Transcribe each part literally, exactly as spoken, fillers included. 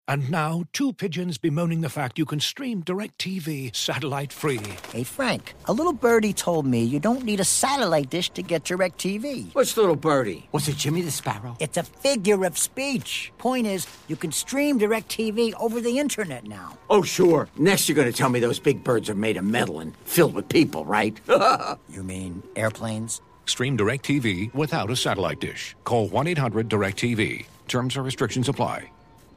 And now, two pigeons bemoaning the fact you can stream DirecTV satellite-free. Hey, Frank, a little birdie told me you don't need a satellite dish to get DirecTV. What's little birdie? Was it Jimmy the Sparrow? It's a figure of speech. Point is, you can stream DirecTV over the internet now. Oh, sure. Next you're going to tell me those big birds are made of metal and filled with people, right? You mean airplanes? Stream DirecTV without a satellite dish. Call one eight hundred direct T V. Terms and restrictions apply.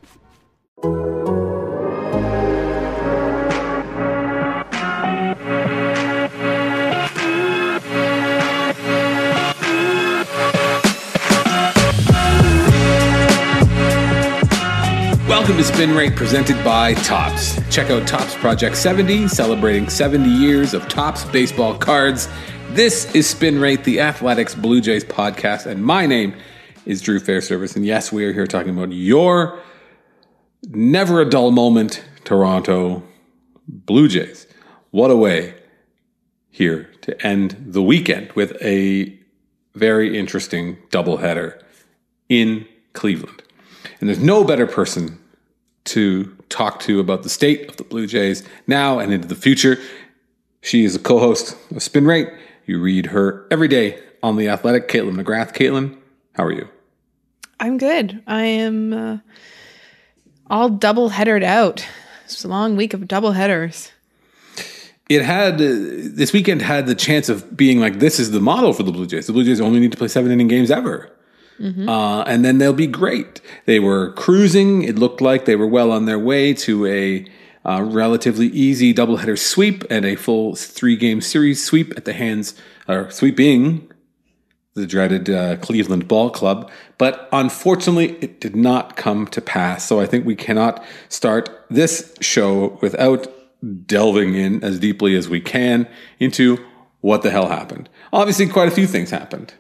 Welcome to Spin Rate, presented by Topps. Check out Topps Project seventy, celebrating seventy years of Topps baseball cards. This is Spin Rate, the Athletics Blue Jays podcast, and my name is Drew Fairservice. And yes, we are here talking about your never a dull moment, Toronto Blue Jays. What a way here to end the weekend with a very interesting doubleheader in Cleveland. And there's no better person to talk to about the state of the Blue Jays now and into the future. She is a co-host of Spin Rate. You read her every day on The Athletic. Caitlin McGrath. Caitlin, how are you? I'm good. I am uh, all double-headered out. It's a long week of double-headers. It had, uh, this weekend had the chance of being like, this is the model for the Blue Jays. The Blue Jays only need to play seven-inning games ever. Mm-hmm. Uh, and then they'll be great. They were cruising. It looked like they were well on their way to a uh, relatively easy doubleheader sweep and a full three-game series sweep at the hands, or sweeping the dreaded uh, Cleveland Ball Club. But unfortunately, it did not come to pass. So I think we cannot start this show without delving in as deeply as we can into what the hell happened. Obviously, quite a few things happened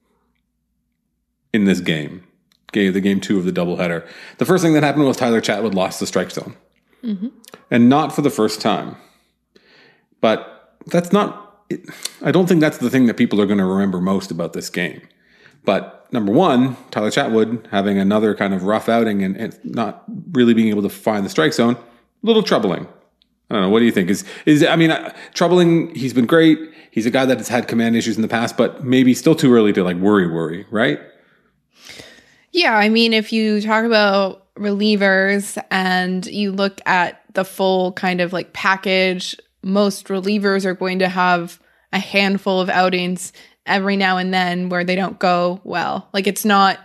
in this game, the game two of the doubleheader. The first thing that happened was Tyler Chatwood lost the strike zone. Mm-hmm. And not for the first time. But that's not, I don't think that's the thing that people are going to remember most about this game. But number one, Tyler Chatwood having another kind of rough outing and, and not really being able to find the strike zone, a little troubling. I don't know. What do you think? Is, is I mean, uh, troubling, he's been great. He's a guy that has had command issues in the past, but maybe still too early to like worry, worry, right? Yeah, I mean, if you talk about relievers and you look at the full kind of like package, most relievers are going to have a handful of outings every now and then where they don't go well. Like, it's not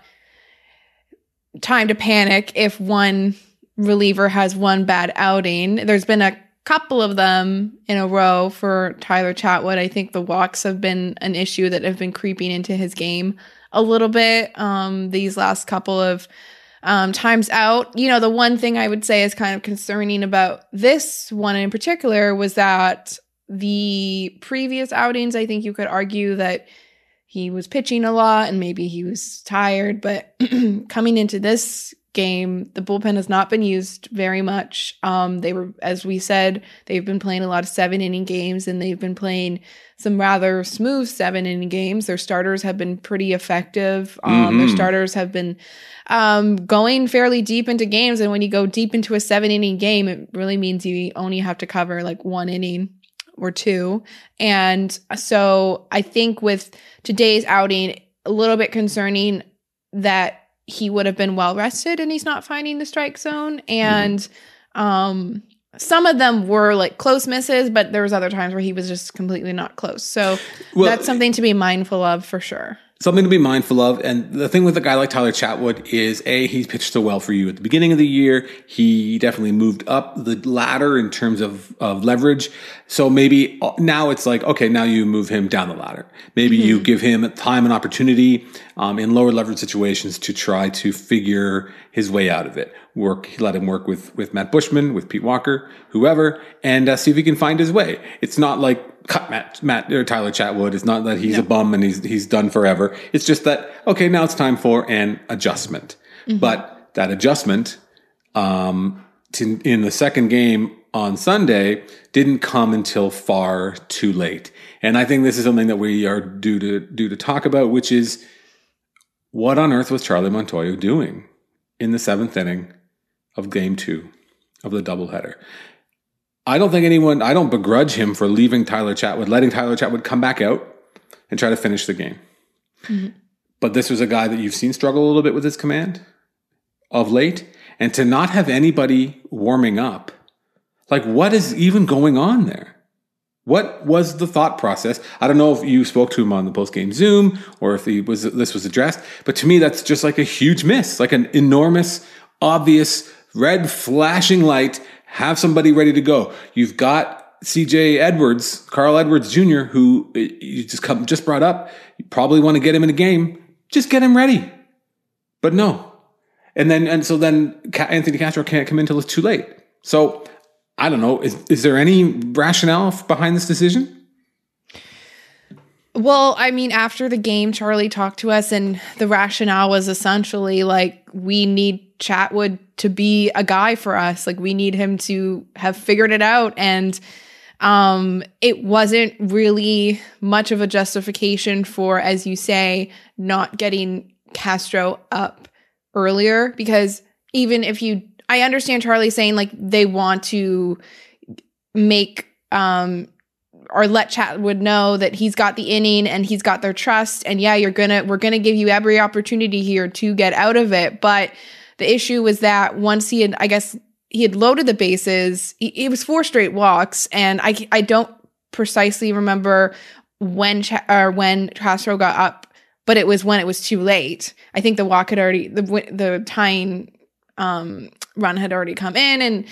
time to panic if one reliever has one bad outing. There's been a couple of them in a row for Tyler Chatwood. I think the walks have been an issue that have been creeping into his game a little bit um, these last couple of um, times out. You know, the one thing I would say is kind of concerning about this one in particular was that the previous outings, I think you could argue that he was pitching a lot and maybe he was tired, but coming into this game, the bullpen has not been used very much. Um, they were, as we said, they've been playing a lot of seven inning games and they've been playing some rather smooth seven inning games. Their starters have been pretty effective. Um, mm-hmm. Their starters have been um, going fairly deep into games. And when you go deep into a seven inning game, it really means you only have to cover like one inning or two. And so I think with today's outing, a little bit concerning that he would have been well rested and he's not finding the strike zone. And mm-hmm. um, some of them were like close misses, but there was other times where he was just completely not close. So well, that's something to be mindful of for sure. Something to be mindful of. And the thing with a guy like Tyler Chatwood is, A, he's pitched so well for you at the beginning of the year. He definitely moved up the ladder in terms of, of leverage. So maybe now it's like, okay, now you move him down the ladder. Maybe mm-hmm. you give him time and opportunity um, in lower leverage situations to try to figure his way out of it. Work, let him work with, with Matt Bushman, with Pete Walker, whoever, and uh, see if he can find his way. It's not like cut Matt, Matt or Tyler Chatwood. It's not that he's no. a bum and he's he's done forever. It's just that, okay, now it's time for an adjustment. Mm-hmm. But that adjustment um, to, in the second game on Sunday didn't come until far too late. And I think this is something that we are due to due to talk about, which is what on earth was Charlie Montoyo doing in the seventh inning of game two of the doubleheader. I don't think anyone, I don't begrudge him for leaving Tyler Chatwood, letting Tyler Chatwood come back out and try to finish the game. Mm-hmm. But this was a guy that you've seen struggle a little bit with his command of late. And to not have anybody warming up, like what is even going on there? What was the thought process? I don't know if you spoke to him on the post-game Zoom or if he was this was addressed, but to me, that's just like a huge miss, like an enormous, obvious, red flashing light. Have somebody ready to go. You've got C J Edwards, Carl Edwards Junior, who you just come, just brought up. You probably want to get him in a game. Just get him ready. But no. And then, and so then Anthony Castro can't come in until it's too late. So I don't know. Is, is there any rationale behind this decision? Well, I mean, after the game, Charlie talked to us and the rationale was essentially like, we need Chatwood to be a guy for us. Like we need him to have figured it out. And um, it wasn't really much of a justification for, as you say, not getting Castro up earlier, because even if you, I understand Charlie saying like they want to make, um, or let Chatwood know that he's got the inning and he's got their trust. And yeah, you're gonna, we're gonna give you every opportunity here to get out of it. But the issue was that once he had, I guess he had loaded the bases, he, it was four straight walks. And I, I don't precisely remember when, Ch- or when Castro got up, but it was when it was too late. I think the walk had already, the, the tying um, run had already come in and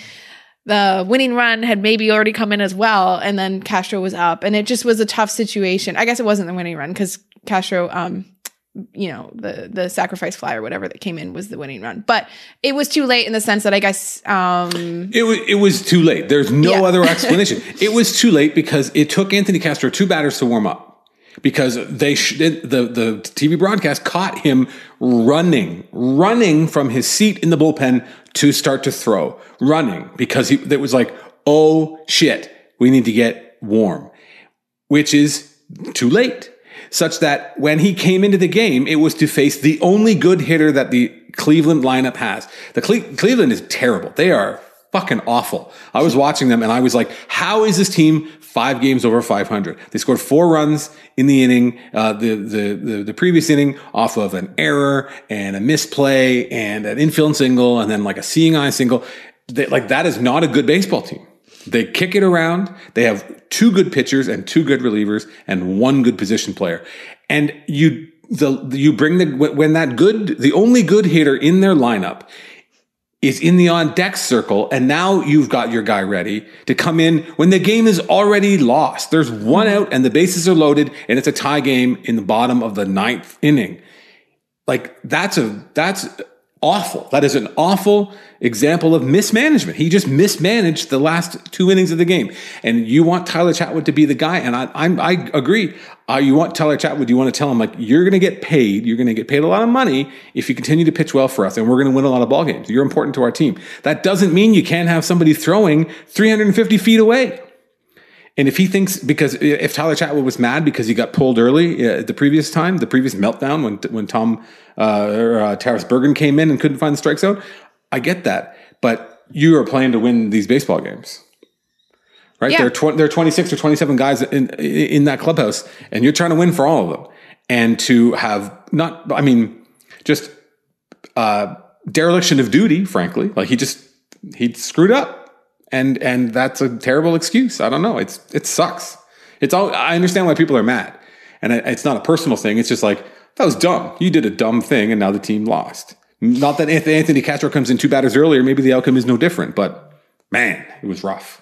the winning run had maybe already come in as well. And then Castro was up and it just was a tough situation. I guess it wasn't the winning run because Castro, um, you know, the, the sacrifice fly or whatever that came in was the winning run, but it was too late in the sense that I guess, um, it was, it was too late. There's no yeah. other explanation. It was too late because it took Anthony Castro two batters to warm up. Because they sh- the the T V broadcast caught him running, running from his seat in the bullpen to start to throw, running because he it was like, oh shit, we need to get warm, which is too late. Such that when he came into the game, it was to face the only good hitter that the Cleveland lineup has. The Cle- Cleveland is terrible. They are fucking awful. I was watching them and I was like, how is this team five games over five hundred? They scored four runs in the inning, uh, the, the, the, the previous inning off of an error and a misplay and an infield single and then like a seeing eye single. They, like that is not a good baseball team. They kick it around. They have two good pitchers and two good relievers and one good position player. And you, the, you bring the, when that good, the only good hitter in their lineup is in the on deck circle, and now you've got your guy ready to come in when the game is already lost. There's one out and the bases are loaded and it's a tie game in the bottom of the ninth inning. Like that's a, that's awful. That is an awful example of mismanagement. He just mismanaged the last two innings of the game. And you want Tyler Chatwood to be the guy. And I, I'm, I agree. Uh, you want Tyler Chatwood, you want to tell him like, you're going to get paid. You're going to get paid a lot of money if you continue to pitch well for us. And we're going to win a lot of ball games. You're important to our team. That doesn't mean you can't have somebody throwing three hundred fifty feet away. And if he thinks, because if Tyler Chatwood was mad because he got pulled early uh, the previous time, the previous meltdown when when Tom uh, or uh, Taras Bergen came in and couldn't find the strike zone, I get that. But you are playing to win these baseball games, right? Yeah. There are tw- there are twenty-six or twenty-seven guys in in that clubhouse, and you're trying to win for all of them. And to have not, I mean, just uh, dereliction of duty, frankly, like he just he screwed up. And and that's a terrible excuse. I don't know. It's it sucks. It's all. I understand why people are mad, and it, it's not a personal thing. It's just like that was dumb. You did a dumb thing, and now the team lost. Not that Anthony Castro comes in two batters earlier. Maybe the outcome is no different. But man, it was rough.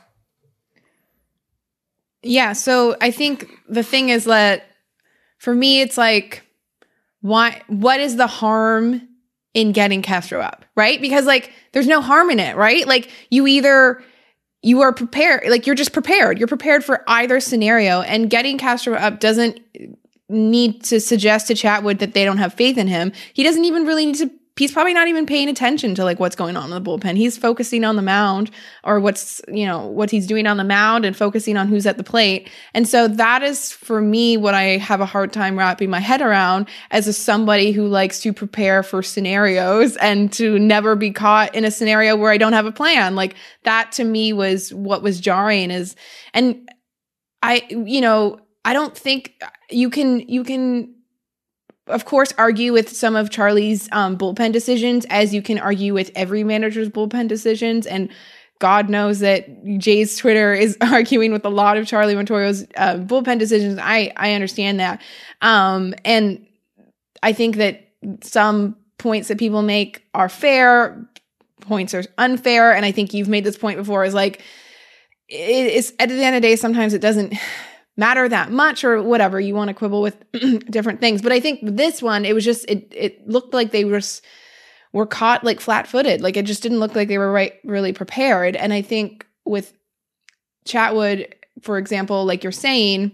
Yeah. So I think the thing is that for me, it's like, why? What is the harm in getting Castro up, right? Because like, there's no harm in it, right? Like you either. You are prepared, like you're just prepared. You're prepared for either scenario. And getting Castro up doesn't need to suggest to Chatwood that they don't have faith in him. He doesn't even really need to he's probably not even paying attention to like what's going on in the bullpen. He's focusing on the mound or what's, you know, what he's doing on the mound and focusing on who's at the plate. And so that is for me what I have a hard time wrapping my head around as a somebody who likes to prepare for scenarios and to never be caught in a scenario where I don't have a plan. Like that to me was what was jarring is, and I, you know, I don't think you can, you can, of course, argue with some of Charlie's um, bullpen decisions, as you can argue with every manager's bullpen decisions. And God knows that Jay's Twitter is arguing with a lot of Charlie Montoyo's uh, bullpen decisions. I, I understand that. Um, and I think that some points that people make are fair, points are unfair. And I think you've made this point before is like, it's at the end of the day, sometimes it doesn't matter that much or whatever. You want to quibble with different things. But I think this one, it was just, it it looked like they were, were caught like flat footed. Like it just didn't look like they were right, really prepared. And I think with Chatwood, for example, like you're saying,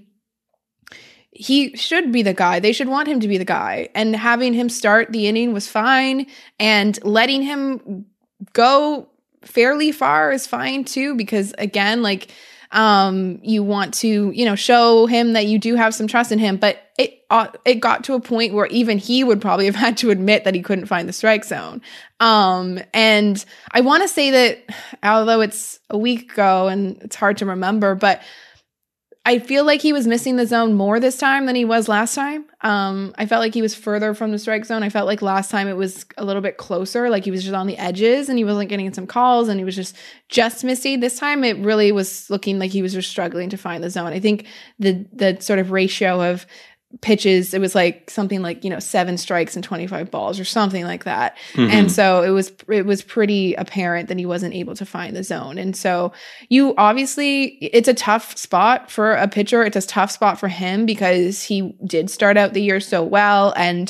he should be the guy. They should want him to be the guy. And having him start the inning was fine. And letting him go fairly far is fine too, because again, like, um, you want to, you know, show him that you do have some trust in him, but it, uh, it got to a point where even he would probably have had to admit that he couldn't find the strike zone. Um, and I want to say that although it's a week ago and it's hard to remember, but I feel like he was missing the zone more this time than he was last time. Um, I felt like he was further from the strike zone. I felt like last time it was a little bit closer, like he was just on the edges and he wasn't getting some calls and he was just just missing. This time it really was looking like he was just struggling to find the zone. I think the the sort of ratio of pitches, it was like something like, you know, seven strikes and twenty-five balls or something like that. Mm-hmm. And so it was, it was pretty apparent that he wasn't able to find the zone. And so you obviously, it's a tough spot for a pitcher. It's a tough spot for him because he did start out the year so well. And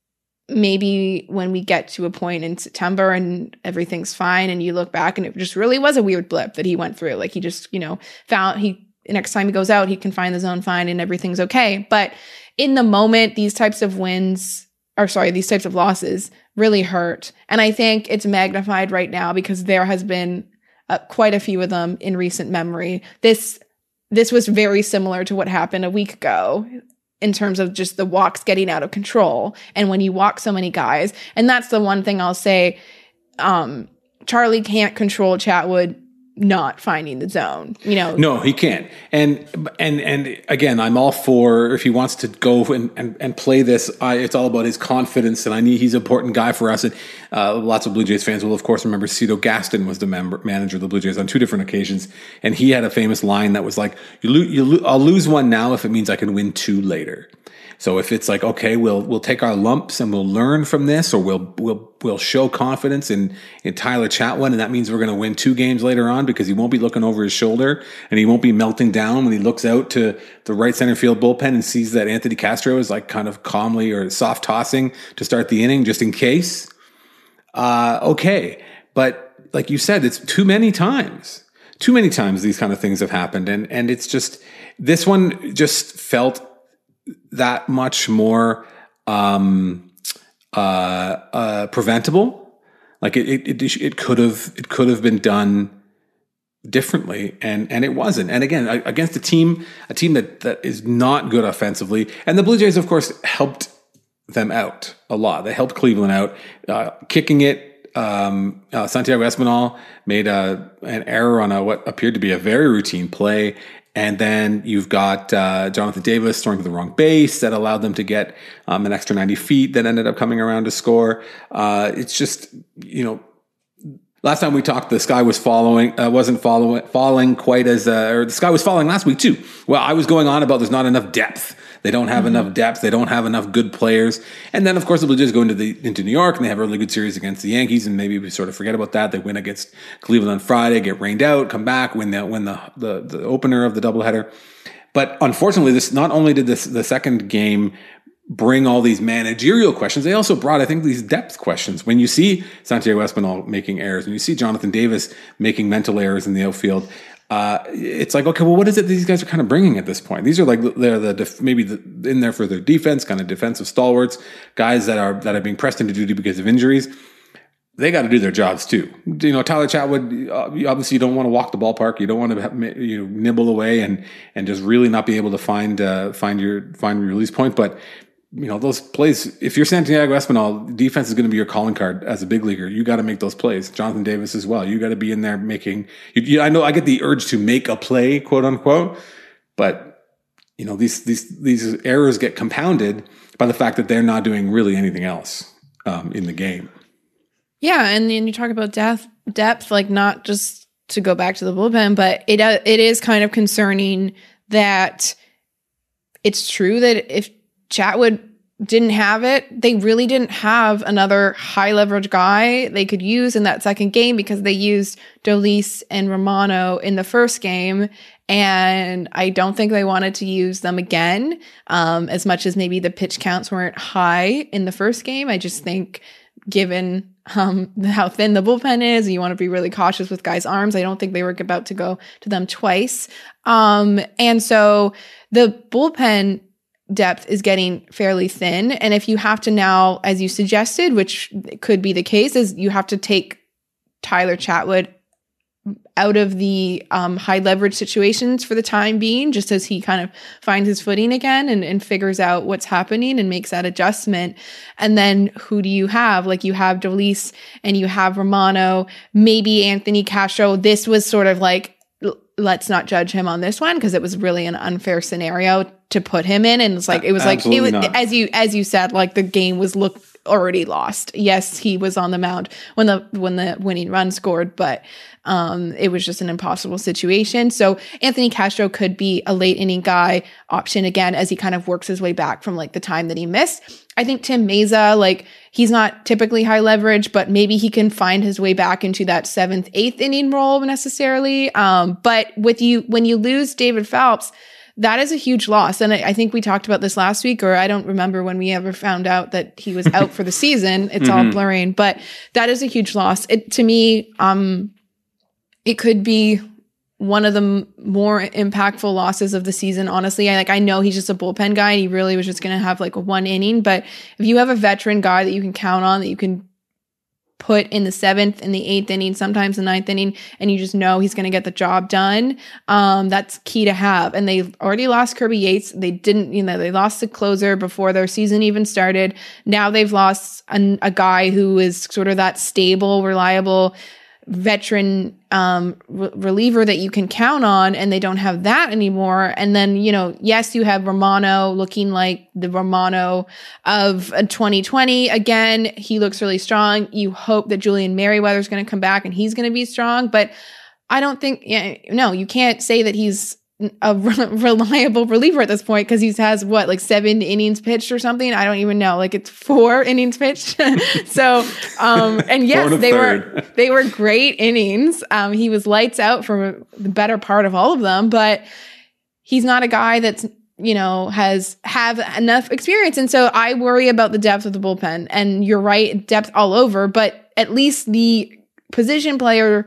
maybe when we get to a point in September and everything's fine and you look back and it just really was a weird blip that he went through. Like he just, you know, found he, next time he goes out, he can find the zone fine and everything's okay. But in the moment, these types of wins, or sorry, these types of losses really hurt. And I think it's magnified right now because there has been uh, quite a few of them in recent memory. This, this was very similar to what happened a week ago in terms of just the walks getting out of control. And when you walk so many guys, and that's the one thing I'll say, um, Charlie can't control Chatwood not finding the zone, you know. No, he can't. And and and again, I'm all for if he wants to go and and, and play this. I, it's all about his confidence, and I need he's an important guy for us. And uh, lots of Blue Jays fans will, of course, remember Cito Gaston was the member, manager of the Blue Jays on two different occasions, and he had a famous line that was like, "You, lo- you lo- I'll lose one now if it means I can win two later." So if it's like, okay, we'll we'll take our lumps and we'll learn from this, or we'll we'll we'll show confidence in in Tyler Chatwood, and that means we're going to win two games later on because he won't be looking over his shoulder and he won't be melting down when he looks out to the right center field bullpen and sees that Anthony Castro is like kind of calmly or soft tossing to start the inning just in case. Uh, okay, but like you said, it's too many times. Too many times these kind of things have happened, and and it's just this one just felt that much more um, uh, uh, preventable. Like it, it, it, it could have, it could have been done differently, and and it wasn't. And again, against a team, a team that that is not good offensively, and the Blue Jays, of course, helped them out a lot. They helped Cleveland out, uh, kicking it. Um, uh, Santiago Espinal made a an error on a what appeared to be a very routine play. And then you've got uh, Jonathan Davis throwing to the wrong base that allowed them to get um, an extra ninety feet that ended up coming around to score. Uh, it's just, you know, last time we talked, the sky was following, uh, wasn't following, falling quite as, uh, or the sky was falling last week too. Well, I was going on about there's not enough depth. They don't have mm-hmm. enough depth. They don't have enough good players. And then, of course, the Blue Jays go into the into New York and they have a really good series against the Yankees. And maybe we sort of forget about that. They win against Cleveland on Friday, get rained out, come back, win the win the the, the opener of the doubleheader. But unfortunately, this not only did this the second game bring all these managerial questions, they also brought, I think, these depth questions. When you see Santiago Espinal making errors, when you see Jonathan Davis making mental errors in the outfield, Uh, it's like, okay, well, what is it these guys are kind of bringing at this point? These are like they're the def- maybe the, in there for their defense, kind of defensive stalwarts, guys that are that are being pressed into duty because of injuries. They got to do their jobs too. You know, Tyler Chatwood, obviously you don't want to walk the ballpark. You don't want to have, you know, nibble away and and just really not be able to find uh, find your find your release point. But you know, those plays, if you're Santiago Espinal, defense is going to be your calling card as a big leaguer. You got to make those plays. Jonathan Davis as well. You got to be in there making, you, you, I know I get the urge to make a play, quote unquote, but you know, these, these, these errors get compounded by the fact that they're not doing really anything else um, in the game. Yeah. And then you talk about depth, depth, like not just to go back to the bullpen, but it, uh, it is kind of concerning that it's true that if Chatwood didn't have it, they really didn't have another high leverage guy they could use in that second game because they used Dolis and Romano in the first game. And I don't think they wanted to use them again, um, as much as maybe the pitch counts weren't high in the first game. I just think given um, how thin the bullpen is, you want to be really cautious with guys' arms. I don't think they were about to go to them twice. Um, and so the bullpen depth is getting fairly thin. And if you have to now, as you suggested, which could be the case, is you have to take Tyler Chatwood out of the um, high leverage situations for the time being, just as he kind of finds his footing again and, and figures out what's happening and makes that adjustment. And then who do you have? Like you have Dolis and you have Romano, maybe Anthony Castro. This was sort of like, let's not judge him on this one because it was really an unfair scenario to put him in. And it's like, it was Absolutely like, it was, not. as you, as you said, like the game was look already lost. Yes, he was on the mound when the, when the winning run scored, but um, it was just an impossible situation. So Anthony Castro could be a late inning guy option again, as he kind of works his way back from like the time that he missed. I think Tim Meza, like he's not typically high leverage, but maybe he can find his way back into that seventh, eighth inning role necessarily. Um, but with you, when you lose David Phelps, that is a huge loss. And I, I think we talked about this last week, or I don't remember when we ever found out that he was out for the season. It's mm-hmm. all blurring, but that is a huge loss. It, to me, um, it could be one of the m- more impactful losses of the season. Honestly, I like, I know he's just a bullpen guy and he really was just going to have like a one inning, but if you have a veteran guy that you can count on, that you can put in the seventh and the eighth inning, sometimes the ninth inning, and you just know he's going to get the job done. Um, that's key to have. And they already lost Kirby Yates. They didn't, you know, they lost the closer before their season even started. Now they've lost an, a guy who is sort of that stable, reliable veteran um re- reliever that you can count on, and they don't have that anymore. And then, you know, yes, you have Romano looking like the Romano of uh, twenty twenty. Again, he looks really strong. You hope that Julian Merriweather is going to come back and he's going to be strong, but I don't think, yeah, no, you can't say that he's a re- reliable reliever at this point because he has what, like seven innings pitched or something. I don't even know. Like it's four innings pitched. so, um, and yes, they third. were they were great innings. Um, he was lights out for the better part of all of them, but he's not a guy that's, you know, has have enough experience. And so I worry about the depth of the bullpen. And you're right, depth all over, but at least the position player,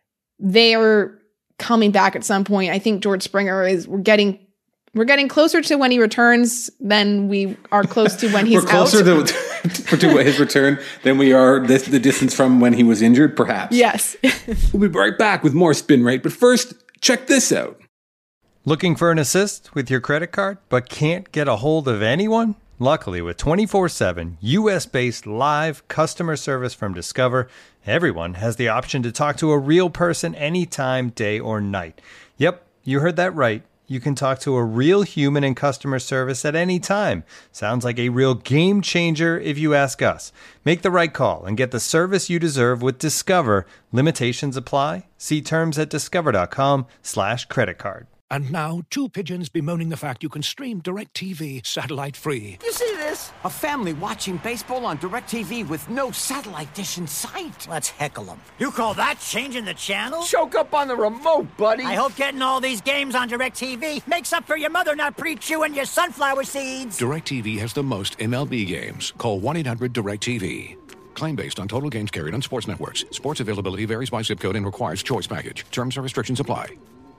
they're coming back at some point. I think George Springer is we're getting we're getting closer to when he returns than we are close to when he's we're closer out. to, to his return than we are this, the distance from when he was injured, perhaps. Yes. We'll be right back with more Spin Rate, but first, check this out. Looking for an assist with your credit card, but can't get a hold of anyone? Luckily, with twenty-four seven U S-based live customer service from Discover, everyone has the option to talk to a real person anytime, day or night. Yep, you heard that right. You can talk to a real human in customer service at any time. Sounds like a real game changer if you ask us. Make the right call and get the service you deserve with Discover. Limitations apply. See terms at discover.com slash credit card. And now, two pigeons bemoaning the fact you can stream DirecTV satellite-free. You see this? A family watching baseball on DirecTV with no satellite dish in sight. Let's heckle them. You call that changing the channel? Choke up on the remote, buddy. I hope getting all these games on DirecTV makes up for your mother not pre-chewing your sunflower seeds. DirecTV has the most M L B games. Call one eight hundred direct T V. Claim based on total games carried on sports networks. Sports availability varies by zip code and requires choice package. Terms and restrictions apply.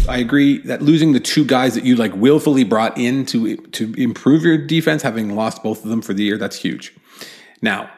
I agree that losing the two guys that you like willfully brought in to to improve your defense, having lost both of them for the year, that's huge. Now,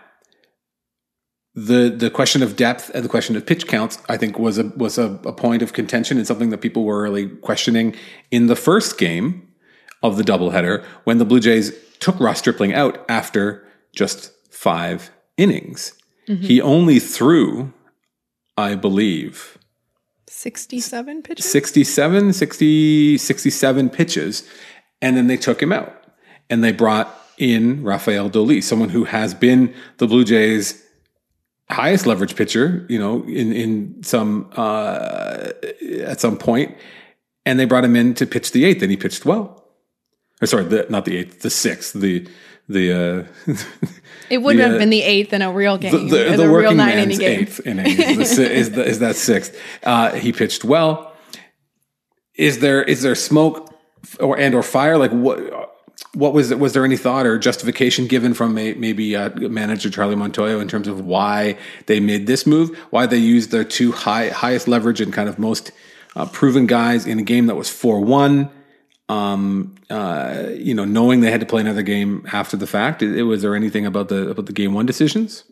the the question of depth and the question of pitch counts, I think, was a was a, a point of contention and something that people were really questioning in the first game of the doubleheader when the Blue Jays took Ross Stripling out after just five innings. Mm-hmm. He only threw, I believe, sixty-seven pitches? sixty-seven, sixty, sixty-seven pitches. And then they took him out. And they brought in Rafael Dolis, someone who has been the Blue Jays' highest leverage pitcher, you know, in, in some, uh, at some point. And they brought him in to pitch the eighth, and he pitched well. Or sorry, the, not the eighth, the sixth, the, the, uh, it wouldn't the, have been the eighth in a real game. The, the, the, the real working nine man's inning game. eighth inning is, the, is, the, is that sixth. Uh, he pitched well. Is there is there smoke or and or fire? Like what what was it? Was there any thought or justification given from a, maybe uh, manager Charlie Montoyo in terms of why they made this move? Why they used their two high highest leverage and kind of most uh, proven guys in a game that was four one? Um, uh, you know, knowing they had to play another game after the fact, it, it, was there anything about the about the game one decisions?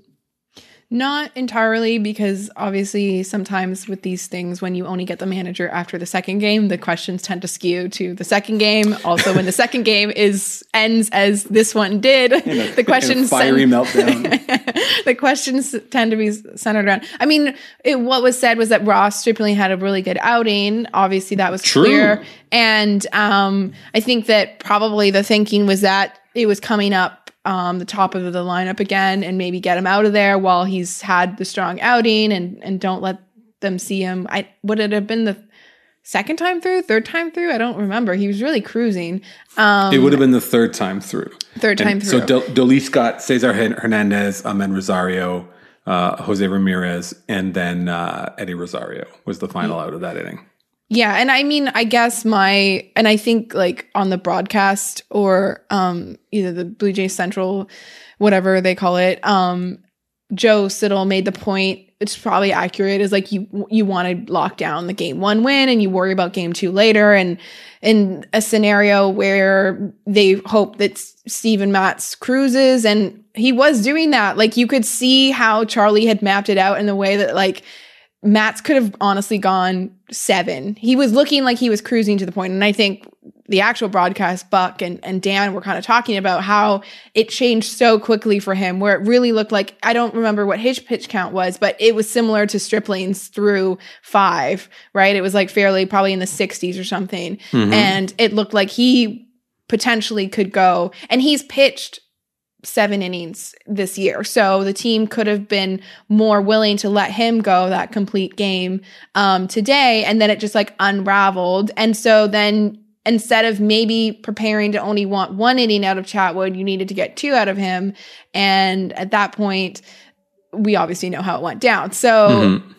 Not entirely, because obviously sometimes with these things, when you only get the manager after the second game, the questions tend to skew to the second game. Also, when the second game is ends as this one did, a, the questions fiery send, meltdown. The questions tend to be centered around. I mean, it, what was said was that Ross Stripling had a really good outing. Obviously, that was True. clear, and um, I think that probably the thinking was that it was coming up. Um, the top of the lineup again, and maybe get him out of there while he's had the strong outing, and and don't let them see him. I would it have been the second time through, third time through? I don't remember. He was really cruising. Um, it would have been the third time through. Third time and through. So Del- Dolis got Cesar Hernandez, Amen Rosario, uh, Jose Ramirez, and then uh, Eddie Rosario was the final mm-hmm. out of that inning. Yeah, and I mean, I guess my, and I think like on the broadcast or um, either the Blue Jays Central, whatever they call it, um, Joe Siddall made the point, it's probably accurate, is like you you want to lock down the game one win and you worry about game two later. And in a scenario where they hope that Steven Matz cruises, and he was doing that, like you could see how Charlie had mapped it out in the way that like Matz could have honestly gone seven. He was looking like he was cruising to the point. And I think the actual broadcast, Buck and, and Dan were kind of talking about how it changed so quickly for him, where it really looked like, I don't remember what his pitch count was, but it was similar to Stripling's through five, right? It was like fairly probably in the sixties or something. Mm-hmm. And it looked like he potentially could go, and he's pitched seven innings this year. So the team could have been more willing to let him go that complete game um, today. And then it just like unraveled. And so then instead of maybe preparing to only want one inning out of Chatwood, you needed to get two out of him. And at that point, we obviously know how it went down. So mm-hmm.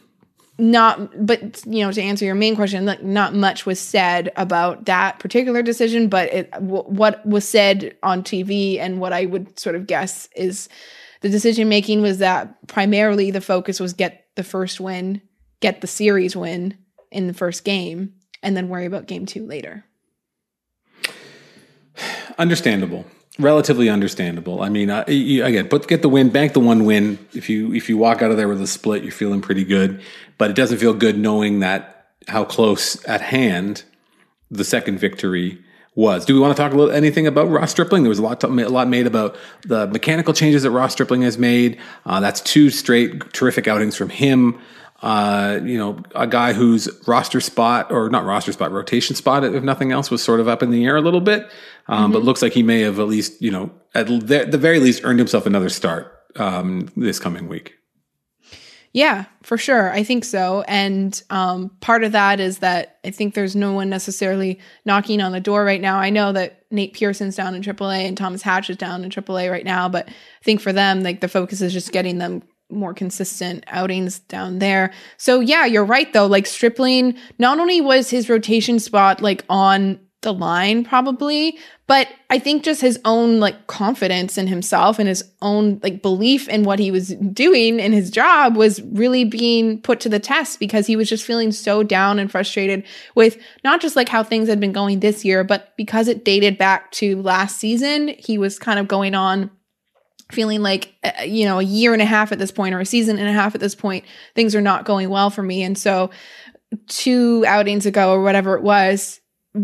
not, but you know, to answer your main question, like not much was said about that particular decision, but it, w- what was said on T V and what I would sort of guess is the decision making was that primarily the focus was get the first win, get the series win in the first game, and then worry about game two later. Understandable. Relatively understandable. I mean, uh, you, again, but get the win, bank the one win. If you if you walk out of there with a split, you're feeling pretty good. But it doesn't feel good knowing that how close at hand the second victory was. Do we want to talk a little anything about Ross Stripling? There was a lot to, a lot made about the mechanical changes that Ross Stripling has made. Uh, that's two straight terrific outings from him. Uh, you know, a guy whose roster spot, or not roster spot, rotation spot, if nothing else, was sort of up in the air a little bit. Um, mm-hmm. But looks like he may have at least, you know, at the, the very least earned himself another start um, this coming week. Yeah, for sure. I think so. And um, part of that is that I think there's no one necessarily knocking on the door right now. I know that Nate Pearson's down in triple A and Thomas Hatch is down in triple A right now, but I think for them, like the focus is just getting them more consistent outings down there. So yeah, you're right though. Like Stripling, not only was his rotation spot like on the line probably. But I think just his own like confidence in himself and his own like belief in what he was doing in his job was really being put to the test, because he was just feeling so down and frustrated with not just like how things had been going this year, but because it dated back to last season, he was kind of going on feeling like, uh, you know, a year and a half at this point, or a season and a half at this point, things are not going well for me. And so two outings ago or whatever it was,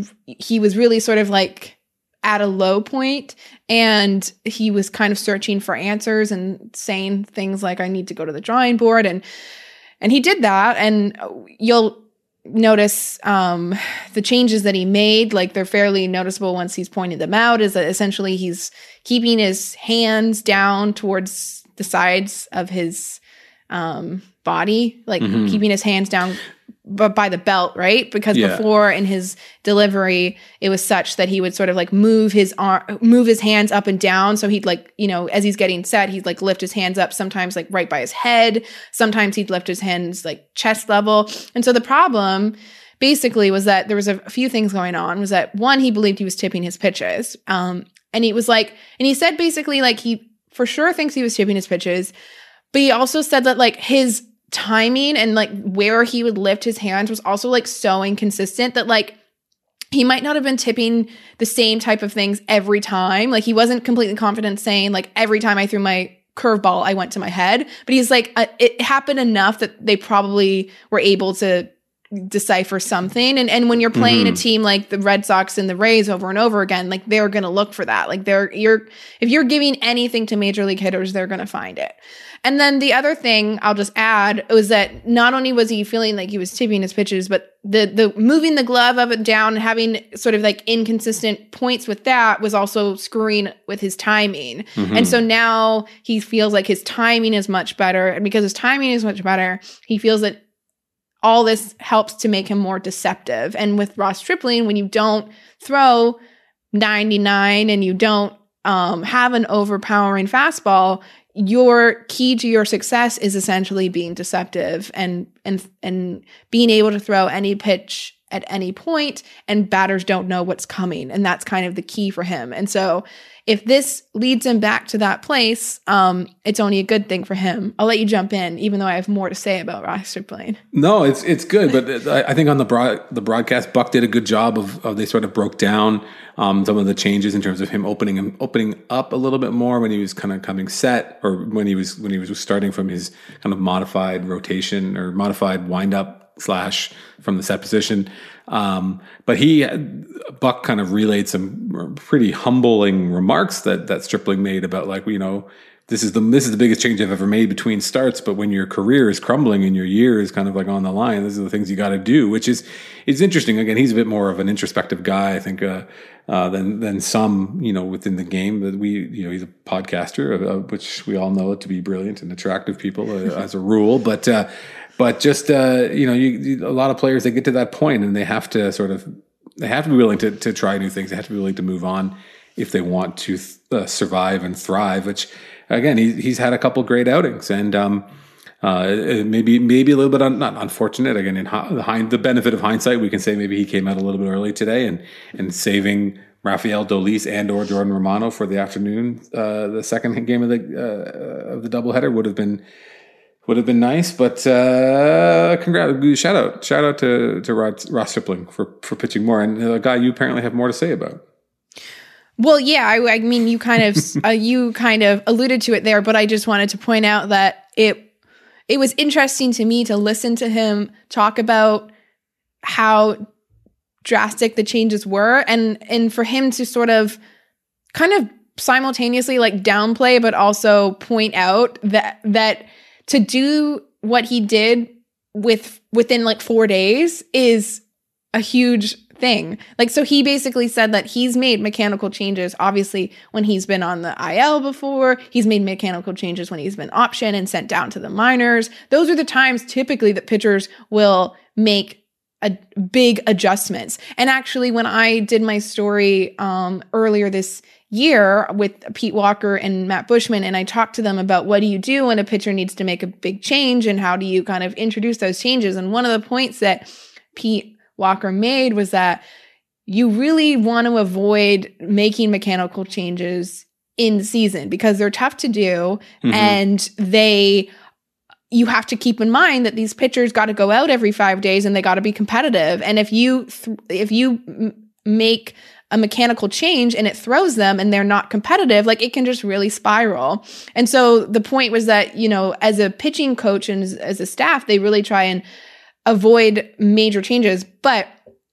he was really sort of like at a low point, and he was kind of searching for answers and saying things like, I need to go to the drawing board. And, and he did that. And you'll notice um, the changes that he made, like they're fairly noticeable once he's pointed them out, is that essentially he's keeping his hands down towards the sides of his um, body, like mm-hmm. keeping his hands down but by the belt, right? Because yeah. before in his delivery, it was such that he would sort of like move his arm, move his hands up and down. So he'd like, you know, as he's getting set, he'd like lift his hands up, sometimes like right by his head. Sometimes he'd lift his hands like chest level. And so the problem basically was that there was a few things going on. Was that one, he believed he was tipping his pitches. Um, and he was like, and he said basically like he for sure thinks he was tipping his pitches, but he also said that like his timing and like where he would lift his hands was also like so inconsistent that like he might not have been tipping the same type of things every time. Like he wasn't completely confident saying like every time I threw my curveball, I went to my head, but he's like, uh, it happened enough that they probably were able to decipher something. And and when you're playing mm-hmm. a team like the Red Sox and the Rays over and over again, like they're going to look for that. Like they're, you're, if you're giving anything to major league hitters, they're going to find it. And then the other thing I'll just add was that not only was he feeling like he was tipping his pitches, but the the moving the glove up and down, having sort of like inconsistent points with that was also screwing with his timing. Mm-hmm. And so now he feels like his timing is much better. And because his timing is much better, he feels that all this helps to make him more deceptive. And with Ross Stripling, when you don't throw ninety-nine and you don't um, have an overpowering fastball, your key to your success is essentially being deceptive and and and being able to throw any pitch at any point, and batters don't know what's coming. And that's kind of the key for him. And so if this leads him back to that place, um, it's only a good thing for him. I'll let you jump in, even though I have more to say about Ross Stripling. No, it's it's good. But I think on the broad, the broadcast, Buck did a good job of, of they sort of broke down um, some of the changes in terms of him opening him opening up a little bit more when he was kind of coming set, or when he was when he was starting from his kind of modified rotation or modified windup slash from the set position. Um, but he, Buck kind of relayed some pretty humbling remarks that, that Stripling made about like, you know, this is the, this is the biggest change I've ever made between starts. But when your career is crumbling and your year is kind of like on the line, these are the things you got to do, which is, it's interesting. Again, he's a bit more of an introspective guy, I think, uh, uh, than, than some, you know, within the game that we, you know, he's a podcaster, uh, which we all know to be brilliant and attractive people uh, as a rule. But, uh, But just, uh, you know, you, you, a lot of players, they get to that point and they have to sort of, they have to be willing to, to try new things. They have to be willing to move on if they want to th- uh, survive and thrive, which again, he, he's had a couple great outings and, um, uh, maybe, maybe a little bit un, not unfortunate. Again, in hind, the benefit of hindsight, we can say maybe he came out a little bit early today and, and saving Rafael Dolis and or Jordan Romano for the afternoon, uh, the second game of the, uh, of the doubleheader would have been, Would have been nice, but uh, congrats! Shout out, shout out to to Rod, Ross Stripling for for pitching more, and a guy you apparently have more to say about. Well, yeah, I, I mean, you kind of uh, you kind of alluded to it there, but I just wanted to point out that it it was interesting to me to listen to him talk about how drastic the changes were, and and for him to sort of kind of simultaneously like downplay, but also point out that that. To do what he did with within like four days is a huge thing. Like, so he basically said that he's made mechanical changes, obviously, when he's been on the I L before. He's made mechanical changes when he's been optioned and sent down to the minors. Those are the times typically that pitchers will make a big adjustments. And actually, when I did my story um, earlier this year with Pete Walker and Matt Bushman, and I talked to them about what do you do when a pitcher needs to make a big change and how do you kind of introduce those changes. And one of the points that Pete Walker made was that you really want to avoid making mechanical changes in season because they're tough to do. Mm-hmm. And they, you have to keep in mind that these pitchers got to go out every five days and they got to be competitive. And if you, th- if you m- make a mechanical change and it throws them and they're not competitive, like it can just really spiral. And so the point was that, you know, as a pitching coach and as, as a staff, they really try and avoid major changes. But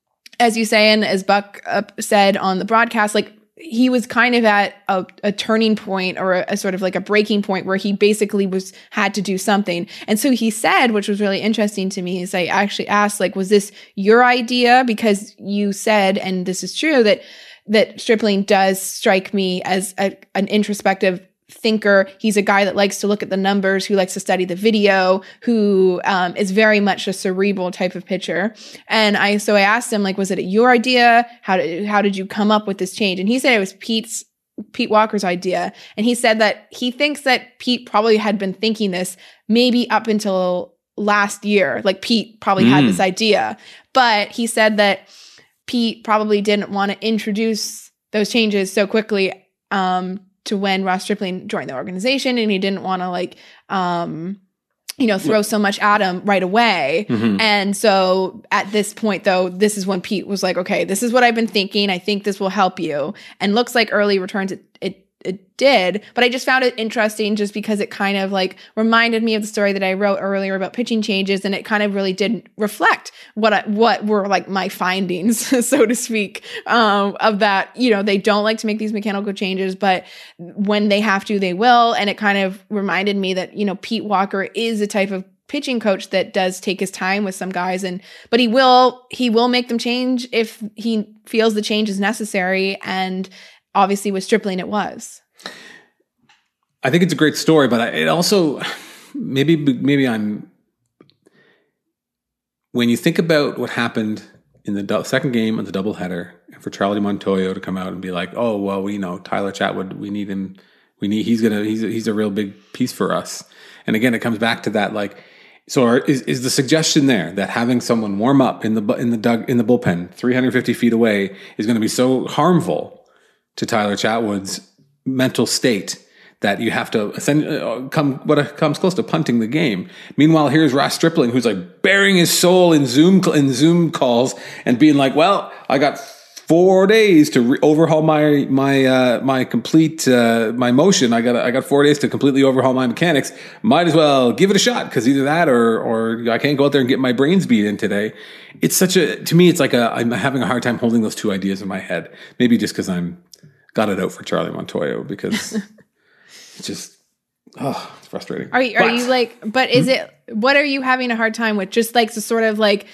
as you say, and as Buck uh, said on the broadcast, like he was kind of at a, a turning point or a, a sort of like a breaking point where he basically was had to do something. And so he said, which was really interesting to me, is I actually asked, like, was this your idea? Because you said, and this is true, that that Stripling does strike me as a, an introspective thinker. He's a guy that likes to look at the numbers, who likes to study the video, who um, is very much a cerebral type of pitcher. And I, so I asked him, like, was it your idea? How did, how did you come up with this change? And he said it was Pete's, Pete Walker's idea. And he said that he thinks that Pete probably had been thinking this maybe up until last year. Like Pete probably mm. had this idea, but he said that Pete probably didn't want to introduce those changes so quickly, um, to when Ross Stripling joined the organization, and he didn't want to like, um, you know, throw so much at him right away. Mm-hmm. And so at this point, though, this is when Pete was like, okay, this is what I've been thinking. I think this will help you. And looks like early returns, it, it, it did. But I just found it interesting just because it kind of like reminded me of the story that I wrote earlier about pitching changes. And it kind of really did reflect what I, what were like my findings, so to speak, um, of that, you know, they don't like to make these mechanical changes, but when they have to, they will. And it kind of reminded me that, you know, Pete Walker is a type of pitching coach that does take his time with some guys, and but he will he will make them change if he feels the change is necessary. And obviously with Stripling, it was. I think it's a great story, but it also, maybe maybe I'm, when you think about what happened in the do- second game of the doubleheader, and for Charlie Montoyo to come out and be like, oh, well, we know Tyler Chatwood, we need him, we need, he's going to, he's a, he's a real big piece for us. And again, it comes back to that, like, so are, is, is the suggestion there that having someone warm up in the, in the dug, in the bullpen three hundred fifty feet away is going to be so harmful to Tyler Chatwood's mental state that you have to send, uh, come what comes close to punting the game? Meanwhile, here's Ross Stripling, who's like bearing his soul in Zoom in Zoom calls and being like, "Well, I got four days to re- overhaul my my uh, my complete uh, my motion. I got I got four days to completely overhaul my mechanics. Might as well give it a shot because either that or or I can't go out there and get my brains beat in today." It's such a to me, it's like a I'm having a hard time holding those two ideas in my head. Maybe just because I'm got it out for Charlie Montoyo because. It's just, oh, it's frustrating. Are you, are but, you like, but is it, what are you having a hard time with? Just like the sort of like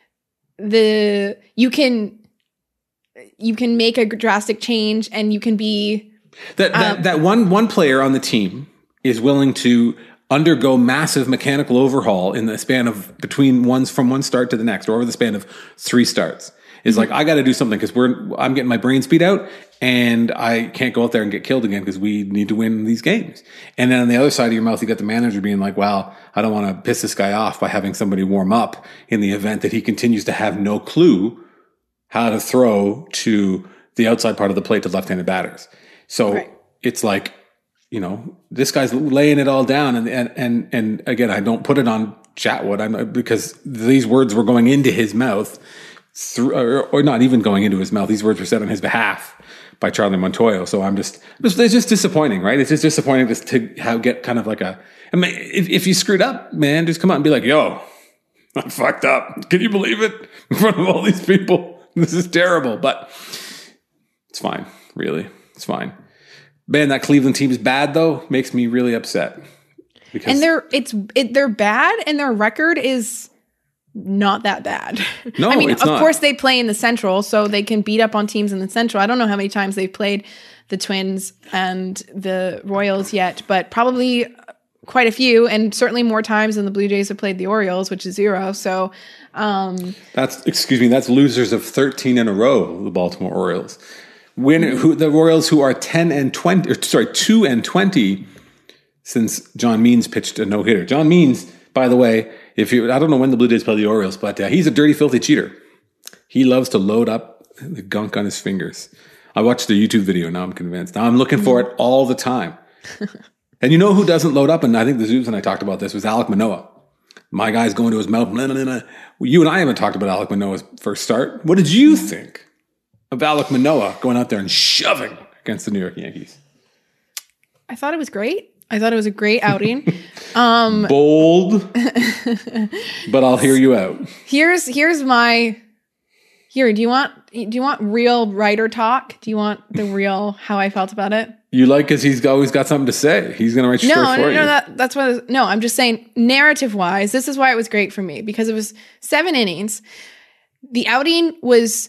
the, you can, you can make a drastic change and you can be. That, that, um, that one, one player on the team is willing to undergo massive mechanical overhaul in the span of between ones from one start to the next, or over the span of three starts. Is mm-hmm. like, I got to do something because we're, I'm getting my brains beat out and I can't go out there and get killed again because we need to win these games. And then on the other side of your mouth, you got the manager being like, well, I don't want to piss this guy off by having somebody warm up in the event that he continues to have no clue how to throw to the outside part of the plate to left-handed batters. So right. It's like, you know, this guy's laying it all down. And, and, and, and again, I don't put it on Chatwood I'm, because these words were going into his mouth. Through, or, or not even going into his mouth. These words were said on his behalf by Charlie Montoyo. So I'm just, it's just disappointing, right? It's just disappointing just to have, get kind of like a, I mean, if, if you screwed up, man, just come out and be like, yo, I fucked up. Can you believe it? In front of all these people. This is terrible, but it's fine. Really. It's fine. Man, that Cleveland team is bad though. Makes me really upset. Because and they're, it's, it, they're bad and their record is not that bad. No, I mean, it's of not. course they play in the Central, so they can beat up on teams in the Central. I don't know how many times they've played the Twins and the Royals yet, but probably quite a few, and certainly more times than the Blue Jays have played the Orioles, which is zero. So um, that's excuse me, that's losers of thirteen in a row. The Baltimore Orioles win. Who the Royals, who are ten and twenty, or, sorry, two and twenty since John Means pitched a no hitter. John Means, by the way. If you, I don't know when the Blue Jays play the Orioles, but uh, he's a dirty, filthy cheater. He loves to load up the gunk on his fingers. I watched the YouTube video. Now I'm convinced. Now I'm looking for it all the time. And you know who doesn't load up? And I think the Zoobs and I talked about this was Alek Manoah. My guy's going to his mouth. Blah, blah, blah. You and I haven't talked about Alek Manoah's first start. What did you think of Alek Manoah going out there and shoving against the New York Yankees? I thought it was great. I thought it was a great outing. Um, Bold, but I'll hear you out. Here's here's my here. Do you want do you want real writer talk? Do you want the real how I felt about it? You like because he's always got something to say. He's going to write your no, story no, for no, you. No, that, that's what. I was, no, I'm just saying narrative wise. This is why it was great for me because it was seven innings. The outing was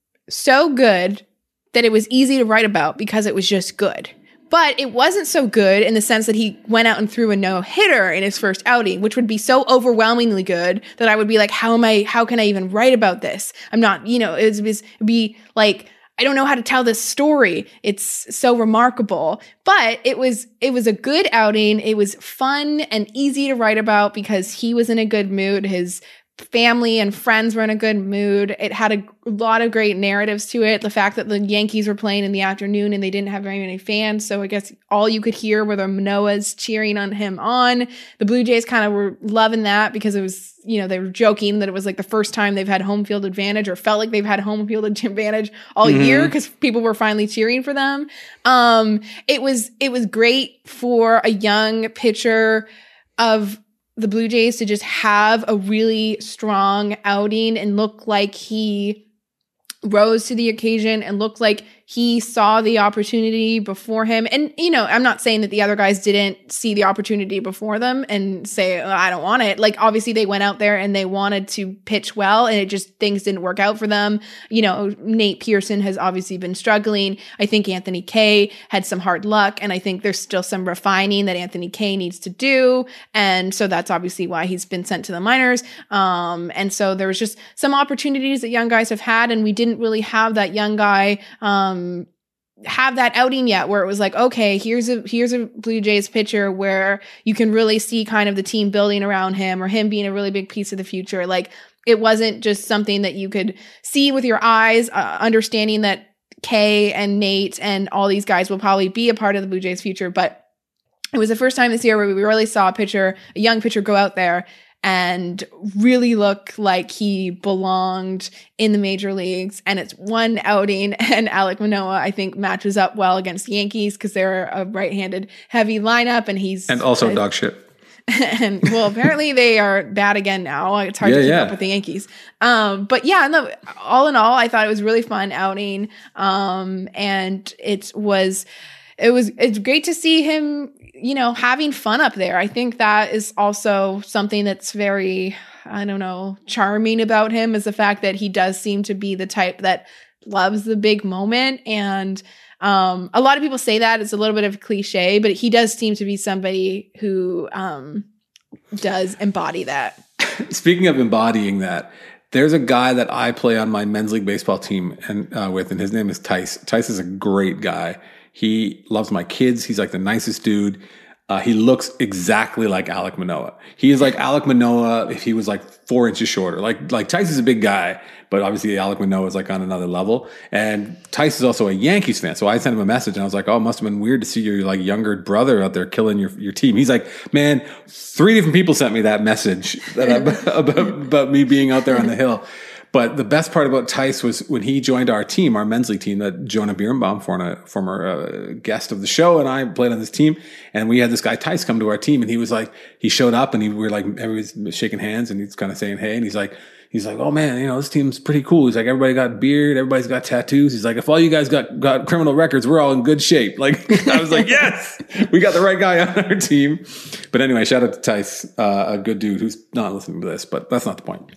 so good that it was easy to write about because it was just good. But it wasn't so good in the sense that he went out and threw a no-hitter in his first outing, which would be so overwhelmingly good that I would be like, how am I, how can I even write about this? I'm not, you know, it would be like, I don't know how to tell this story. It's so remarkable. But it was, it was a good outing. It was fun and easy to write about because he was in a good mood. His family and friends were in a good mood. It had a lot of great narratives to it. The fact that the Yankees were playing in the afternoon and they didn't have very many fans. So I guess all you could hear were the Manoahs cheering on him on. The Blue Jays kind of were loving that because it was, you know, they were joking that it was like the first time they've had home field advantage or felt like they've had home field advantage all mm-hmm. year because people were finally cheering for them. Um, it was, it was great for a young pitcher of the Blue Jays to just have a really strong outing and look like he rose to the occasion and looked like he saw the opportunity before him. And, you know, I'm not saying that the other guys didn't see the opportunity before them and say, oh, I don't want it. Like, obviously they went out there and they wanted to pitch well and it just, things didn't work out for them. You know, Nate Pearson has obviously been struggling. I think Anthony Kay had some hard luck and I think there's still some refining that Anthony Kay needs to do. And so that's obviously why he's been sent to the minors. Um, and so there was just some opportunities that young guys have had and we didn't really have that young guy, um, have that outing yet where it was like, okay, here's a here's a Blue Jays pitcher where you can really see kind of the team building around him or him being a really big piece of the future. Like it wasn't just something that you could see with your eyes, uh, understanding that Kay and Nate and all these guys will probably be a part of the Blue Jays future. But it was the first time this year where we really saw a pitcher, a young pitcher go out there and really look like he belonged in the major leagues. And it's one outing, and Alek Manoah, I think, matches up well against the Yankees because they're a right-handed heavy lineup, and he's... And also uh, dog shit. And, well, apparently they are bad again now. It's hard yeah, to keep yeah. up with the Yankees. Um, but yeah, no, all in all, I thought it was a really fun outing. Um, and it was... It was, it's great to see him, you know, having fun up there. I think that is also something that's very, I don't know, charming about him is the fact that he does seem to be the type that loves the big moment. And um, a lot of people say that it's a little bit of a cliche, but he does seem to be somebody who um, does embody that. Speaking of embodying that, there's a guy that I play on my men's league baseball team and uh, with, and his name is Tice. Tice is a great guy. He loves my kids. He's like the nicest dude. Uh, he looks exactly like Alek Manoah. He is like Alek Manoah if he was like four inches shorter. Like like Tice is a big guy, but obviously Alek Manoah is like on another level. And Tice is also a Yankees fan. So I sent him a message and I was like, oh, it must have been weird to see your like younger brother out there killing your your team. He's like, man, three different people sent me that message that I, about, about me being out there on the hill. But the best part about Tice was when he joined our team, our men's league team, that Jonah Birnbaum, former, former uh, guest of the show, and I played on this team. And we had this guy Tice come to our team, and he was like, he showed up, and he, we were like, everybody's shaking hands, and he's kind of saying hey, and he's like, he's like, oh man, you know, this team's pretty cool. He's like, everybody got beard, everybody's got tattoos. He's like, if all you guys got got criminal records, we're all in good shape. Like, I was like, yes, we got the right guy on our team. But anyway, shout out to Tice, uh, a good dude who's not listening to this, but that's not the point.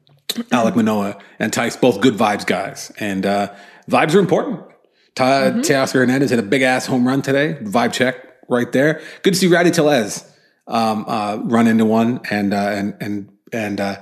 Alek Manoah and Tice, both good vibes guys. And uh, vibes are important. Ta- mm-hmm. Teoscar Hernandez hit a big-ass home run today. Vibe check right there. Good to see Rowdy Tellez um, uh, run into one and uh, and and and uh,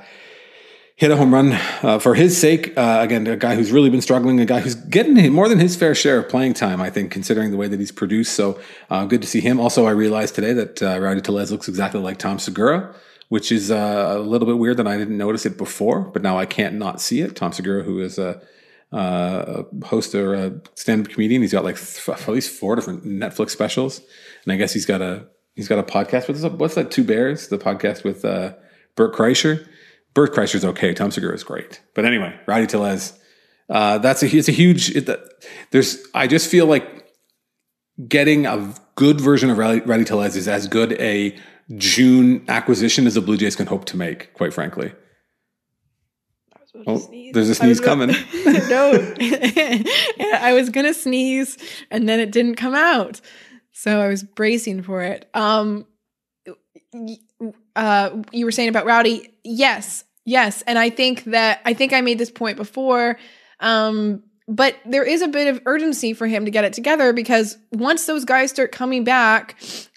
hit a home run uh, for his sake. Uh, again, a guy who's really been struggling, a guy who's getting more than his fair share of playing time, I think, considering the way that he's produced. So uh, good to see him. Also, I realized today that uh, Rowdy Tellez looks exactly like Tom Segura, which is uh, a little bit weird that I didn't notice it before, but now I can't not see it. Tom Segura, who is a, uh, host or a stand-up comedian. He's got like th- at least four different Netflix specials, and I guess he's got a he's got a podcast. What's that, what's that? Two Bears, the podcast with uh, Bert Kreischer. Bert Kreischer's okay. Tom Segura is great, but anyway, Rowdy Tellez. Uh, that's a it's a huge. It, there's I just feel like getting a good version of Rowdy, Rowdy Tellez is as good a June acquisition as the Blue Jays can hope to make. Quite frankly. Oh, there's a sneeze coming. No, I was gonna sneeze, and then it didn't come out, so I was bracing for it. Um, uh, you were saying about Rowdy, yes, yes, and I think that I think I made this point before, um, but there is a bit of urgency for him to get it together because once those guys start coming back,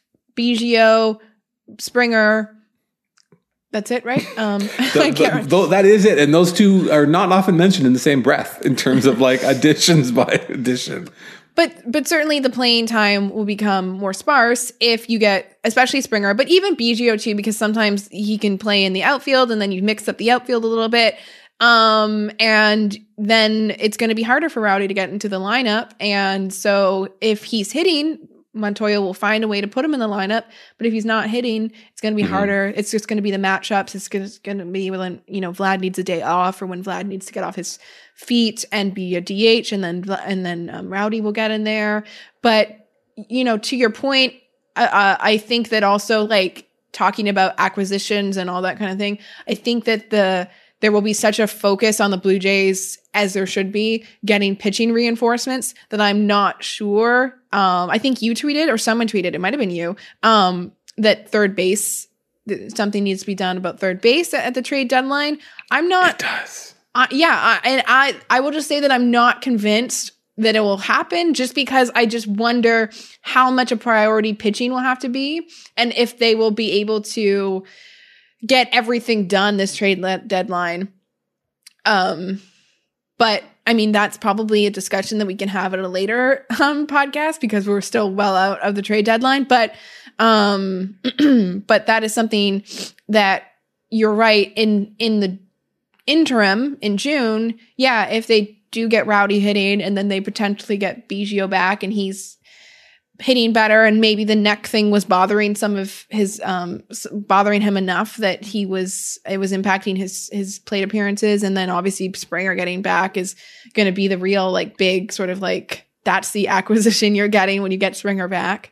Biggio, Springer. That's it, right? Um, the, I can't the, the, that is it. And those two are not often mentioned in the same breath in terms of like additions by addition. But but certainly the playing time will become more sparse if you get, especially Springer, but even Biggio too, because sometimes he can play in the outfield and then you mix up the outfield a little bit. Um, and then it's going to be harder for Rowdy to get into the lineup. And so if he's hitting, Montoya will find a way to put him in the lineup, but if he's not hitting, it's going to be mm-hmm. harder. It's just going to be the matchups. It's going to be when, you know, Vlad needs a day off or when Vlad needs to get off his feet and be a D H, and then and then um, Rowdy will get in there. But, you know, to your point, uh, I think that also like talking about acquisitions and all that kind of thing, I think that the there will be such a focus on the Blue Jays, as there should be, getting pitching reinforcements that I'm not sure. Um, I think you tweeted or someone tweeted, it might have been you, um, that third base, th- something needs to be done about third base at, at the trade deadline. I'm not. It does. Uh, yeah. I, and I, I will just say that I'm not convinced that it will happen just because I just wonder how much a priority pitching will have to be and if they will be able to get everything done this trade le- deadline. Um, but I mean, that's probably a discussion that we can have at a later um, podcast because we're still well out of the trade deadline. But, um, but that is something that you're right in, in the interim in June. Yeah. If they do get Rowdy hitting and then they potentially get Biggio back and he's hitting better, and maybe the neck thing was bothering some of his um bothering him enough that he was it was impacting his his plate appearances, and then obviously Springer getting back is going to be the real like big sort of like that's the acquisition you're getting when you get Springer back.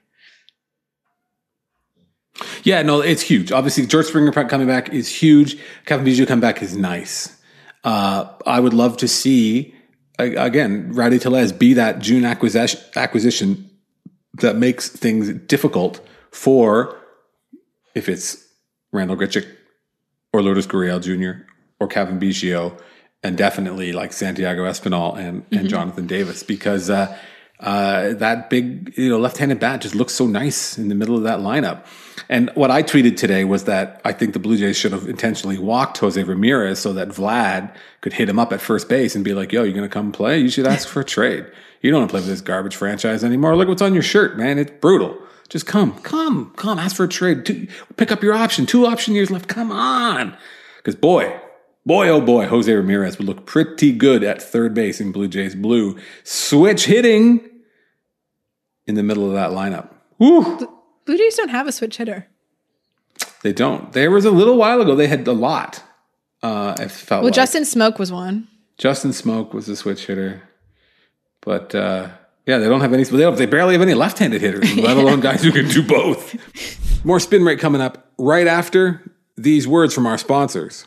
Yeah, no, it's huge. Obviously, George Springer coming back is huge. Kevin Biggio coming back is nice. Uh, I would love to see again Rowdy Tellez be that June acquisition acquisition. that makes things difficult for, if it's Randall Grichuk or Lourdes Gurriel Junior or Kevin Biggio, and definitely like Santiago Espinal and, mm-hmm. and Jonathan Davis, because uh, uh, that big, you know, left-handed bat just looks so nice in the middle of that lineup. And what I tweeted today was that I think the Blue Jays should have intentionally walked Jose Ramirez so that Vlad could hit him up at first base and be like, yo, you're going to come play? You should ask for a trade. You don't want to play for this garbage franchise anymore. Look what's on your shirt, man. It's brutal. Just come, come, come. Ask for a trade. Two, pick up your option. Two option years left. Come on. Because boy, boy, oh boy, Jose Ramirez would look pretty good at third base in Blue Jays blue. Switch hitting in the middle of that lineup. Woo. Blue Jays don't have a switch hitter. They don't. There was a little while ago they had a lot. Uh, it felt well, like. Justin Smoke was one. Justin Smoke was a switch hitter. But uh, yeah, they don't have any. They don't. They barely have any left-handed hitters, let alone guys who can do both. More Spin Rate coming up right after these words from our sponsors.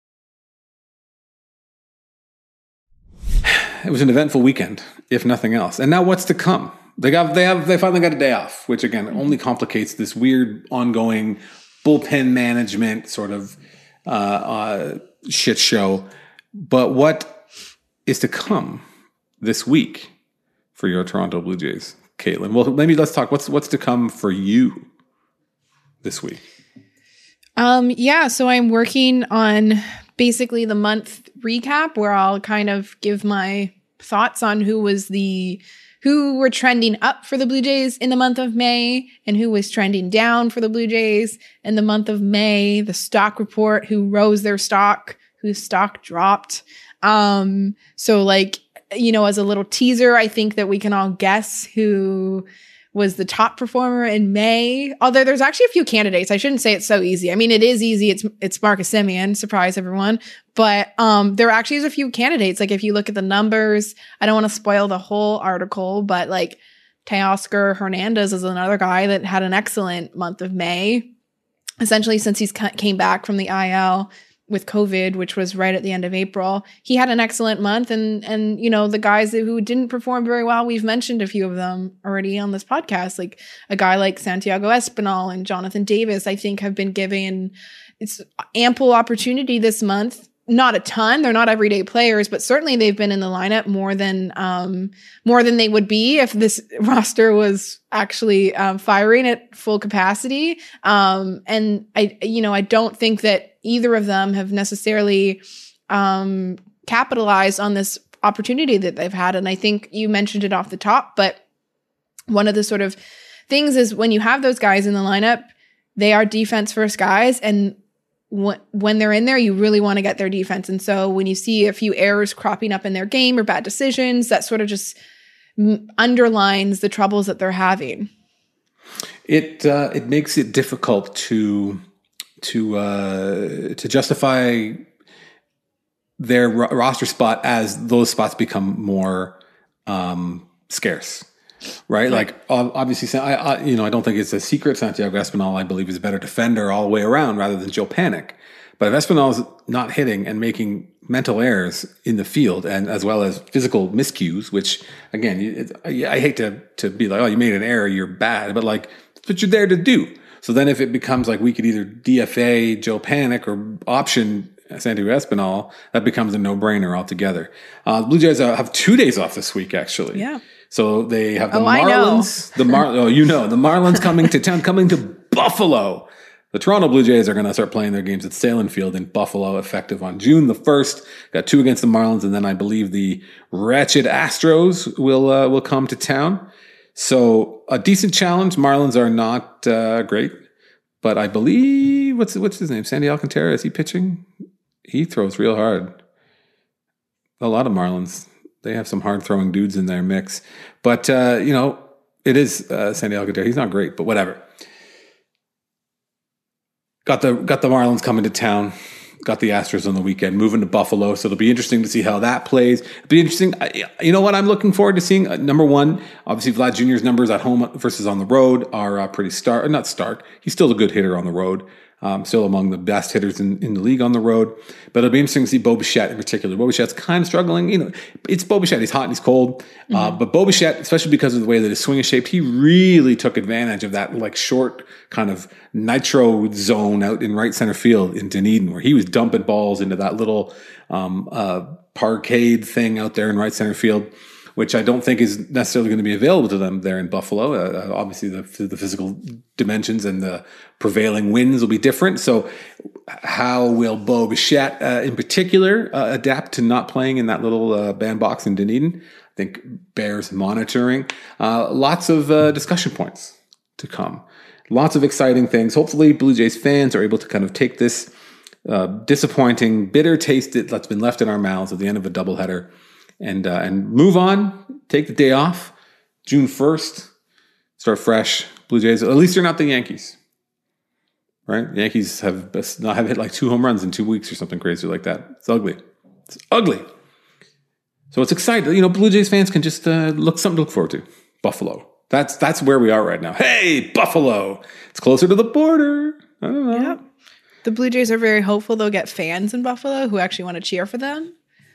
It was an eventful weekend, if nothing else. And now what's to come? They got. They have. They finally got a day off, which again only complicates this weird, ongoing bullpen management sort of uh, uh, shit show. But what is to come this week for your Toronto Blue Jays, Caitlin? Well, maybe let's talk. What's what's to come for you this week? Um, yeah, so I'm working on basically the month recap where I'll kind of give my thoughts on who was the who were trending up for the Blue Jays in the month of May and who was trending down for the Blue Jays in the month of May. The stock report, who rose their stock, whose stock dropped. Um, so like you know, as a little teaser, I think that we can all guess who was the top performer in May. Although there's actually a few candidates. I shouldn't say it's so easy. I mean, it is easy. It's it's Marcus Semien. Surprise, everyone. But um, there actually is a few candidates. Like if you look at the numbers, I don't want to spoil the whole article, but like Teoscar Hernandez is another guy that had an excellent month of May. Essentially, since he's came back from the I L with COVID, which was right at the end of April, he had an excellent month. And, and you know, the guys who didn't perform very well, we've mentioned a few of them already on this podcast, like a guy like Santiago Espinal and Jonathan Davis, I think have been given it's ample opportunity this month. Not a ton. They're not everyday players, but certainly they've been in the lineup more than um, more than they would be if this roster was actually um, firing at full capacity. Um, and I, you know, I don't think that either of them have necessarily um, capitalized on this opportunity that they've had. And I think you mentioned it off the top, but one of the sort of things is when you have those guys in the lineup, they are defense first guys, and when they're in there, you really want to get their defense. And so when you see a few errors cropping up in their game or bad decisions, that sort of just underlines the troubles that they're having. It uh, it makes it difficult to to uh, to justify their ro- roster spot as those spots become more um, scarce. Right, like obviously, I, I you know I don't think it's a secret. Santiago Espinal, I believe, is a better defender all the way around rather than Joe Panik. But if Espinal is not hitting and making mental errors in the field, and as well as physical miscues, which again, it, I hate to to be like, oh, you made an error, you're bad, but like that's what you're there to do. So then, if it becomes like we could either D F A Joe Panik or option Santiago Espinal, that becomes a no brainer altogether. Uh, the Blue Jays have two days off this week, actually. Yeah. So they have the oh, Marlins, the Mar, oh, you know, the Marlins coming to town, coming to Buffalo. The Toronto Blue Jays are going to start playing their games at Salem Field in Buffalo, effective on June the first. Got two against the Marlins, and then I believe the wretched Astros will uh, will come to town. So a decent challenge. Marlins are not uh, great, but I believe what's what's his name? Sandy Alcantara. Is he pitching? He throws real hard. A lot of Marlins. They have some hard-throwing dudes in their mix. But, uh, you know, it is uh, Sandy Alcantara. He's not great, but whatever. Got the got the Marlins coming to town. Got the Astros on the weekend, moving to Buffalo. So it'll be interesting to see how that plays. It'll be interesting. You know what I'm looking forward to seeing? Uh, number one, obviously Vlad Junior's numbers at home versus on the road are uh, pretty stark. Not stark. He's still a good hitter on the road. Um, still among the best hitters in, in the league on the road. But it'll be interesting to see Bo Bichette in particular. Bo Bichette's kind of struggling. You know, it's Bo Bichette. He's hot and he's cold. Mm-hmm. Uh, but Bo Bichette, especially because of the way that his swing is shaped, he really took advantage of that like short kind of nitro zone out in right center field in Dunedin, where he was dumping balls into that little um, uh, parkade thing out there in right center field, which I don't think is necessarily going to be available to them there in Buffalo. Uh, obviously, the, the physical dimensions and the prevailing winds will be different. So how will Bo Bichette uh, in particular uh, adapt to not playing in that little uh, bandbox in Dunedin? I think bears monitoring. Uh, lots of uh, discussion points to come. Lots of exciting things. Hopefully, Blue Jays fans are able to kind of take this uh, disappointing, bitter taste that's been left in our mouths at the end of a doubleheader and uh, and move on, take the day off, June first, start fresh. Blue Jays, at least they're not the Yankees, right? The Yankees have not have hit like two home runs in two weeks or something crazy like that. It's ugly. It's ugly. So it's exciting. You know, Blue Jays fans can just uh, look something to look forward to. Buffalo. That's that's where we are right now. Hey, Buffalo. It's closer to the border. I don't know. Yeah. The Blue Jays are very hopeful they'll get fans in Buffalo who actually want to cheer for them.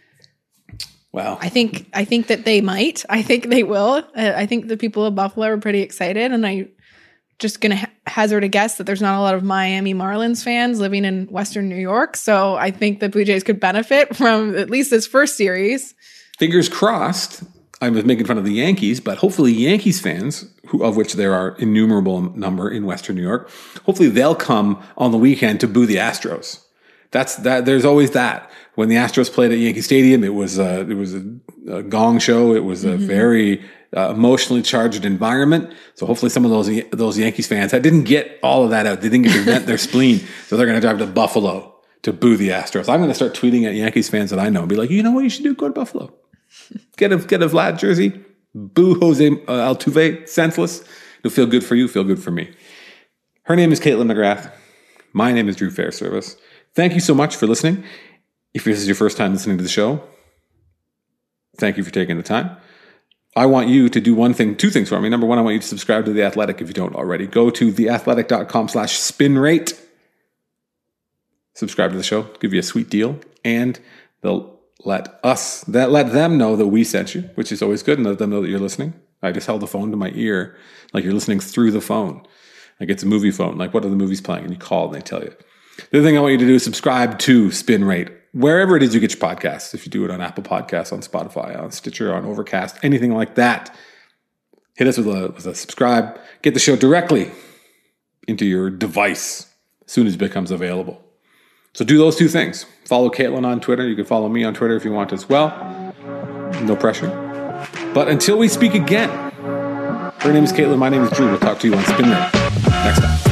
Wow. I think I think that they might. I think they will. Uh, I think the people of Buffalo are pretty excited, and I'm just going to ha- hazard a guess that there's not a lot of Miami Marlins fans living in Western New York. So I think the Blue Jays could benefit from at least this first series. Fingers crossed. I was making fun of the Yankees, but hopefully Yankees fans, who, of which there are innumerable number in Western New York, hopefully they'll come on the weekend to boo the Astros. That's that. There's always that. When the Astros played at Yankee Stadium, it was a, it was a, a gong show. It was a mm-hmm. very uh, emotionally charged environment. So hopefully some of those those Yankees fans that didn't get all of that out. They didn't get to vent their spleen, so they're going to drive to Buffalo to boo the Astros. I'm going to start tweeting at Yankees fans that I know and be like, you know what you should do? Go to Buffalo. Get a get a Vlad jersey. Boo Jose uh, Altuve, senseless. It'll feel good for you, feel good for me. Her name is Caitlin McGrath. My name is Drew Fairservice. Thank you so much for listening. If this is your first time listening to the show, thank you for taking the time. I want you to do one thing, two things for me. Number one, I want you to subscribe to The Athletic if you don't already. Go to theathletic.com slash spin rate. Subscribe to the show, give you a sweet deal, and they'll let us, that let them know that we sent you, which is always good, and let them know that you're listening. I just held the phone to my ear, like you're listening through the phone. Like it's a movie phone. Like, what are the movies playing? And you call and they tell you. The other thing I want you to do is subscribe to Spin Rate, wherever it is you get your podcasts. If you do it on Apple Podcasts, on Spotify, on Stitcher, on Overcast, anything like that, hit us with a, with a subscribe. Get the show directly into your device as soon as it becomes available. So do those two things. Follow Caitlin on Twitter. You can follow me on Twitter if you want as well. No pressure. But until we speak again, her name is Caitlin. My name is Drew. We'll talk to you on Spin Rate next time.